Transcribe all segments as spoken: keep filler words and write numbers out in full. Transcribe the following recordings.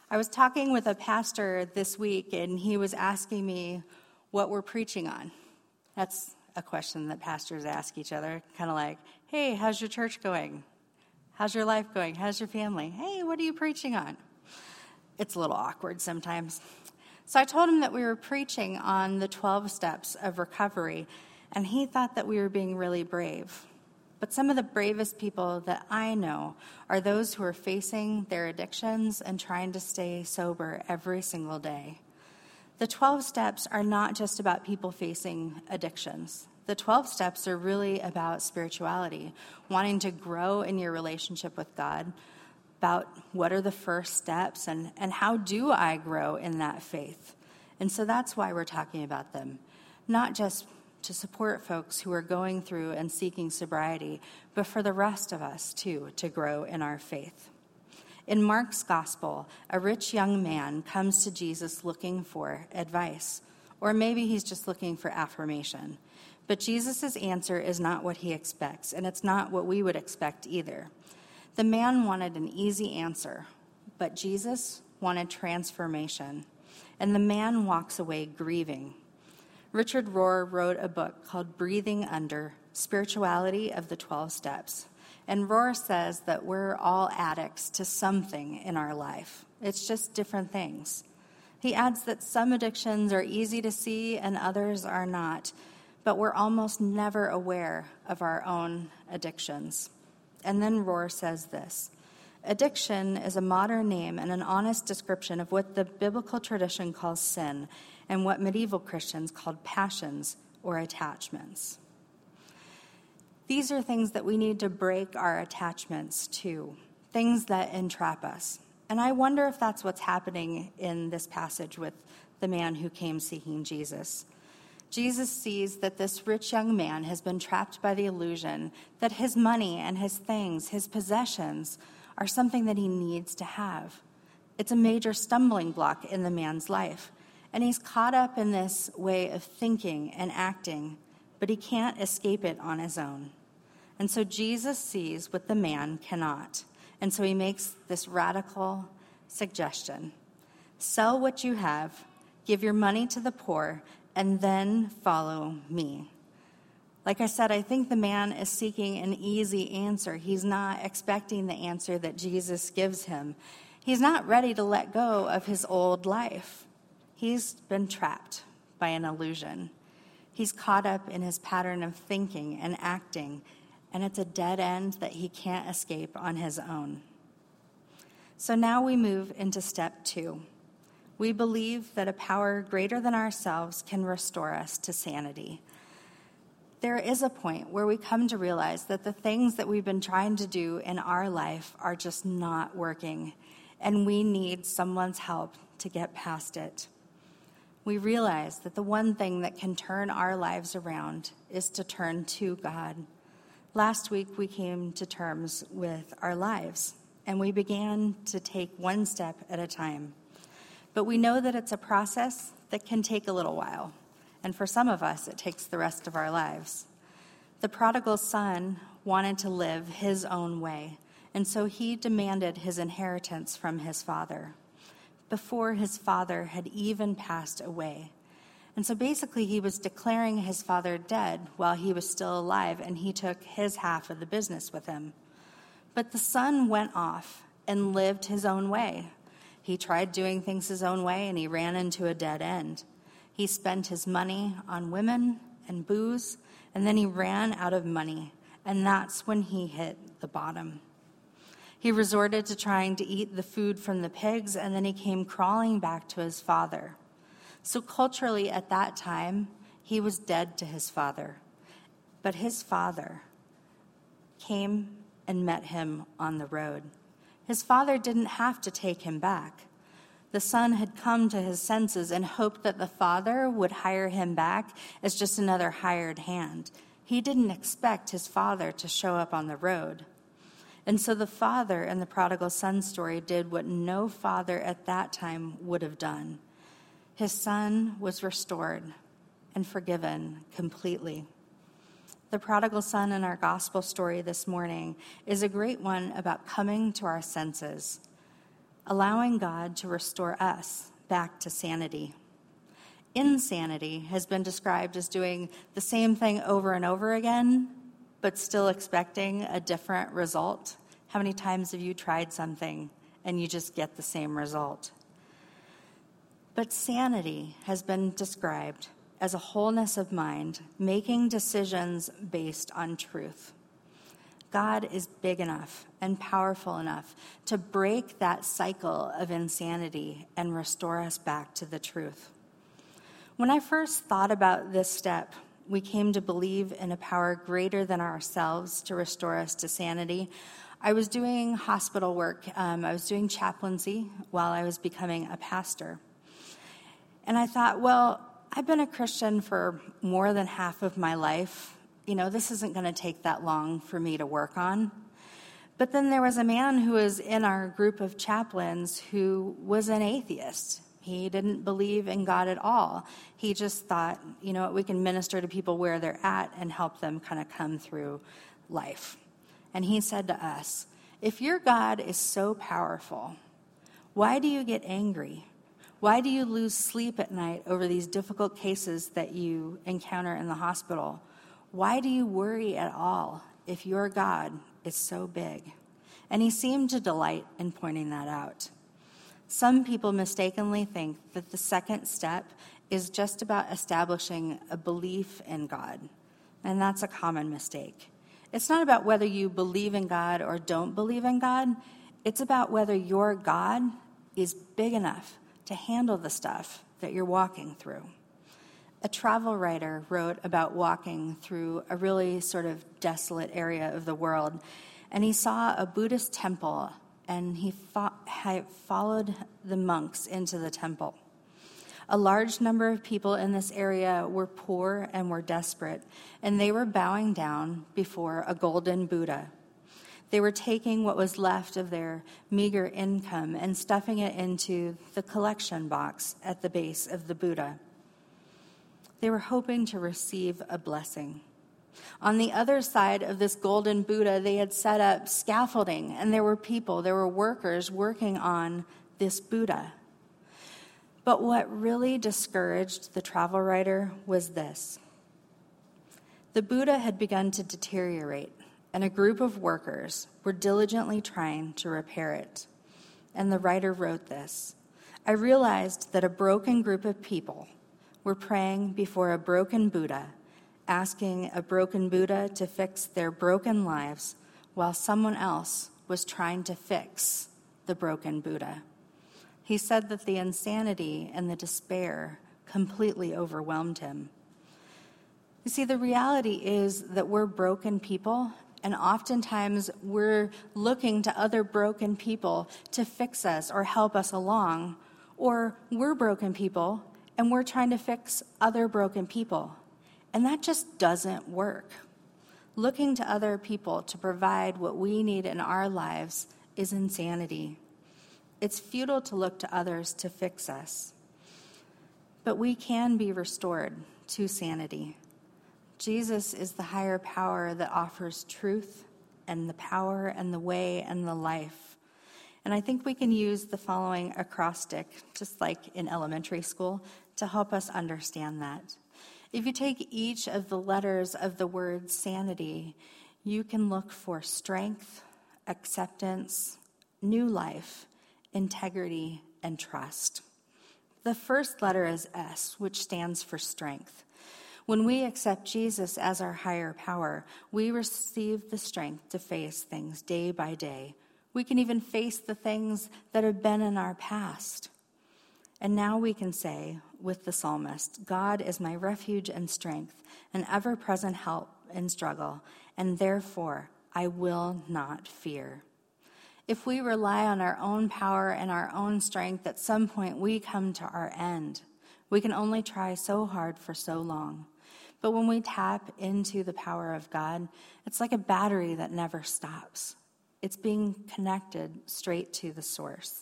I was talking with a pastor this week, and he was asking me what we're preaching on. That's a question that pastors ask each other, kind of like, hey, how's your church going? How's your life going? How's your family? Hey, what are you preaching on? It's a little awkward sometimes. So I told him that we were preaching on the twelve steps of recovery, and he thought that we were being really brave. But some of the bravest people that I know are those who are facing their addictions and trying to stay sober every single day. The twelve steps are not just about people facing addictions. The twelve steps are really about spirituality, wanting to grow in your relationship with God, about what are the first steps and, and how do I grow in that faith. And so that's why we're talking about them, not just to support folks who are going through and seeking sobriety, but for the rest of us, too, to grow in our faith. In Mark's gospel, a rich young man comes to Jesus looking for advice, or maybe he's just looking for affirmation. But Jesus' answer is not what he expects, and it's not what we would expect either. The man wanted an easy answer, but Jesus wanted transformation, and the man walks away grieving. Richard Rohr wrote a book called Breathing Under, Spirituality of the twelve Steps. And Rohr says that we're all addicts to something in our life. It's just different things. He adds that some addictions are easy to see and others are not, but we're almost never aware of our own addictions. And then Rohr says this: addiction is a modern name and an honest description of what the biblical tradition calls sin and what medieval Christians called passions or attachments. These are things that we need to break our attachments to, things that entrap us. And I wonder if that's what's happening in this passage with the man who came seeking Jesus. Jesus sees that this rich young man has been trapped by the illusion that his money and his things, his possessions, are something that he needs to have. It's a major stumbling block in the man's life. And he's caught up in this way of thinking and acting, but he can't escape it on his own. And so Jesus sees what the man cannot. And so he makes this radical suggestion: sell what you have, give your money to the poor, and then follow me. Like I said, I think the man is seeking an easy answer. He's not expecting the answer that Jesus gives him. He's not ready to let go of his old life. He's been trapped by an illusion. He's caught up in his pattern of thinking and acting, and it's a dead end that he can't escape on his own. So now we move into step two. We believe that a power greater than ourselves can restore us to sanity. There is a point where we come to realize that the things that we've been trying to do in our life are just not working, and we need someone's help to get past it. We realize that the one thing that can turn our lives around is to turn to God. Last week, we came to terms with our lives, and we began to take one step at a time. But we know that it's a process that can take a little while, and for some of us, it takes the rest of our lives. The prodigal son wanted to live his own way, and so he demanded his inheritance from his father before his father had even passed away. And so basically he was declaring his father dead while he was still alive, and he took his half of the business with him. But the son went off and lived his own way. He tried doing things his own way, and he ran into a dead end. He spent his money on women and booze, and then he ran out of money, and that's when he hit the bottom. He resorted to trying to eat the food from the pigs, and then he came crawling back to his father. So culturally, at that time, he was dead to his father. But his father came and met him on the road. His father didn't have to take him back. The son had come to his senses and hoped that the father would hire him back as just another hired hand. He didn't expect his father to show up on the road. And so the father in the prodigal son story did what no father at that time would have done. His son was restored and forgiven completely. The prodigal son in our gospel story this morning is a great one about coming to our senses. allowing God to restore us back to sanity. Insanity has been described as doing the same thing over and over again, but still expecting a different result. How many times have you tried something and you just get the same result? But sanity has been described as a wholeness of mind, making decisions based on truth. God is big enough and powerful enough to break that cycle of insanity and restore us back to the truth. When I first thought about this step, we came to believe in a power greater than ourselves to restore us to sanity. I was doing hospital work. Um, I was doing chaplaincy while I was becoming a pastor. And I thought, well, I've been a Christian for more than half of my life. You know, this isn't going to take that long for me to work on. But then there was a man who was in our group of chaplains who was an atheist. He didn't believe in God at all. He just thought, you know, we can minister to people where they're at and help them kind of come through life. And he said to us, if your God is so powerful, why do you get angry? Why do you lose sleep at night over these difficult cases that you encounter in the hospital? Why do you worry at all if your God is so big? And he seemed to delight in pointing that out. Some people mistakenly think that the second step is just about establishing a belief in God, and that's a common mistake. It's not about whether you believe in God or don't believe in God. It's about whether your God is big enough to handle the stuff that you're walking through. A travel writer wrote about walking through a really sort of desolate area of the world, and he saw a Buddhist temple, and he fo- followed the monks into the temple. A large number of people in this area were poor and were desperate, and they were bowing down before a golden Buddha. They were taking what was left of their meager income and stuffing it into the collection box at the base of the Buddha. They were hoping to receive a blessing. On the other side of this golden Buddha, they had set up scaffolding, and there were people, there were workers working on this Buddha. But what really discouraged the travel writer was this. The Buddha had begun to deteriorate, and a group of workers were diligently trying to repair it. And the writer wrote this: I realized that a broken group of people were praying before a broken Buddha, asking a broken Buddha to fix their broken lives while someone else was trying to fix the broken Buddha. He said that the insanity and the despair completely overwhelmed him. You see, the reality is that we're broken people, and oftentimes we're looking to other broken people to fix us or help us along, or we're broken people and we're trying to fix other broken people. And that just doesn't work. Looking to other people to provide what we need in our lives is insanity. It's futile to look to others to fix us. But we can be restored to sanity. Jesus is the higher power that offers truth and the power and the way and the life. And I think we can use the following acrostic, just like in elementary school, to help us understand that. If you take each of the letters of the word sanity, you can look for strength, acceptance, new life, integrity, and trust. The first letter is S, which stands for strength. When we accept Jesus as our higher power, we receive the strength to face things day by day. We can even face the things that have been in our past. And now we can say with the psalmist, God is my refuge and strength, an ever-present help in struggle, and therefore I will not fear. If we rely on our own power and our own strength, at some point we come to our end. We can only try so hard for so long. But when we tap into the power of God, it's like a battery that never stops. It's being connected straight to the source.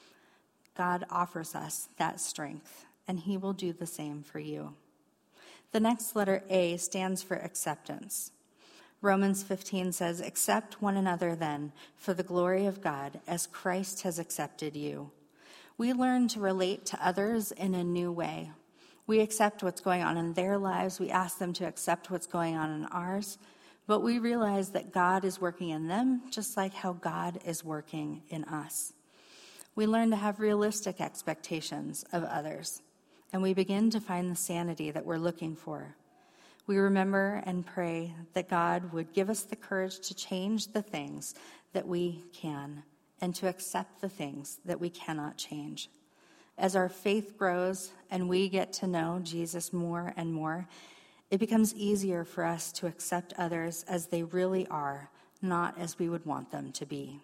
God offers us that strength, and he will do the same for you. The next letter, A, stands for acceptance. Romans fifteen says, "Accept one another then, for the glory of God, as Christ has accepted you." We learn to relate to others in a new way. We accept what's going on in their lives. We ask them to accept what's going on in ours. But we realize that God is working in them just like how God is working in us. We learn to have realistic expectations of others, and we begin to find the sanity that we're looking for. We remember and pray that God would give us the courage to change the things that we can and to accept the things that we cannot change. As our faith grows and we get to know Jesus more and more, it becomes easier for us to accept others as they really are, not as we would want them to be.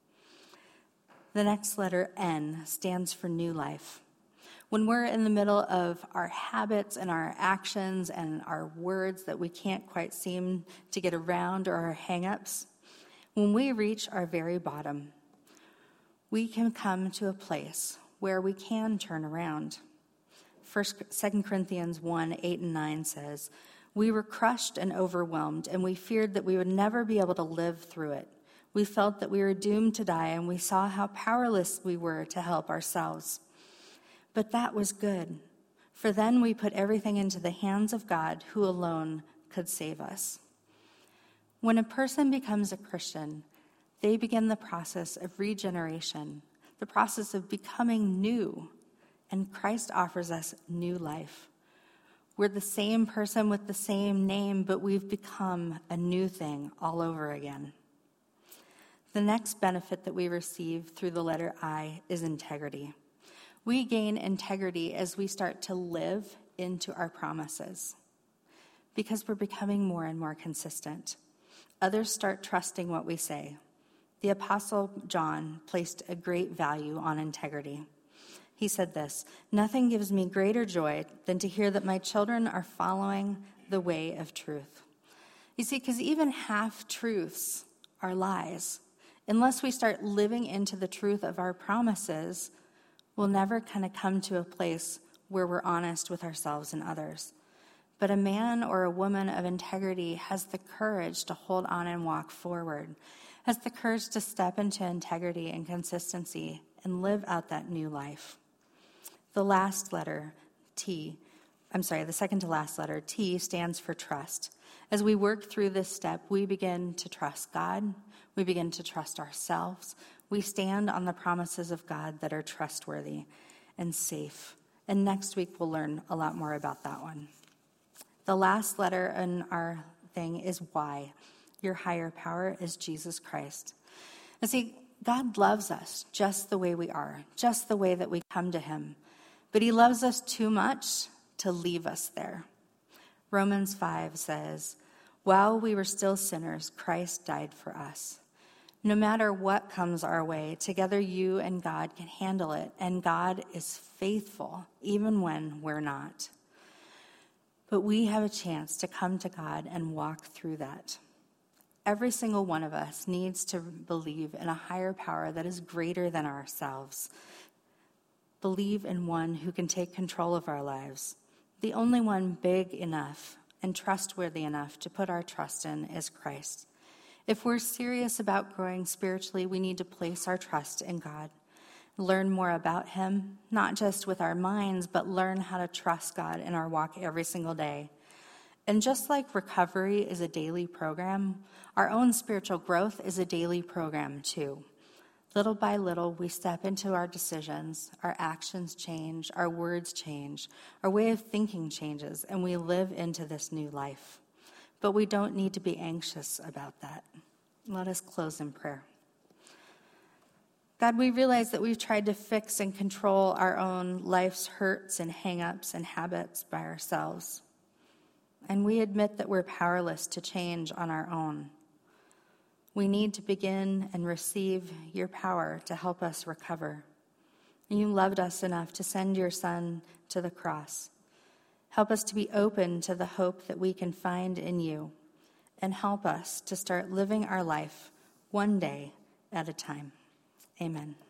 The next letter, N, stands for new life. When we're in the middle of our habits and our actions and our words that we can't quite seem to get around, or our hang-ups, when we reach our very bottom, we can come to a place where we can turn around. First, Second Corinthians one, eight and nine says, "We were crushed and overwhelmed, and we feared that we would never be able to live through it. We felt that we were doomed to die, and we saw how powerless we were to help ourselves. But that was good, for then we put everything into the hands of God, who alone could save us." When a person becomes a Christian, they begin the process of regeneration, the process of becoming new, and Christ offers us new life. We're the same person with the same name, but we've become a new thing all over again. The next benefit that we receive through the letter I is integrity. We gain integrity as we start to live into our promises because we're becoming more and more consistent. Others start trusting what we say. The Apostle John placed a great value on integrity. He said this, "Nothing gives me greater joy than to hear that my children are following the way of truth." You see, because even half-truths are lies. Unless we start living into the truth of our promises, we'll never kind of come to a place where we're honest with ourselves and others. But a man or a woman of integrity has the courage to hold on and walk forward, has the courage to step into integrity and consistency and live out that new life. The last letter, T, I'm sorry, the second to last letter, T, stands for trust. As we work through this step, we begin to trust God. We begin to trust ourselves. We stand on the promises of God that are trustworthy and safe. And next week, we'll learn a lot more about that one. The last letter in our thing is Y. Your higher power is Jesus Christ. And see, God loves us just the way we are, just the way that we come to him. But he loves us too much to leave us there. Romans five says, "While we were still sinners, Christ died for us." No matter what comes our way, together you and God can handle it, and God is faithful even when we're not. But we have a chance to come to God and walk through that. Every single one of us needs to believe in a higher power that is greater than ourselves. Believe in one who can take control of our lives. The only one big enough and trustworthy enough to put our trust in is Christ. If we're serious about growing spiritually, we need to place our trust in God. Learn more about him, not just with our minds, but learn how to trust God in our walk every single day. And just like recovery is a daily program, our own spiritual growth is a daily program too. Little by little, we step into our decisions, our actions change, our words change, our way of thinking changes, and we live into this new life. But we don't need to be anxious about that. Let us close in prayer. God, we realize that we've tried to fix and control our own life's hurts and hang-ups and habits by ourselves. And we admit that we're powerless to change on our own. We need to begin and receive your power to help us recover. You loved us enough to send your Son to the cross. Help us to be open to the hope that we can find in you, and help us to start living our life one day at a time. Amen.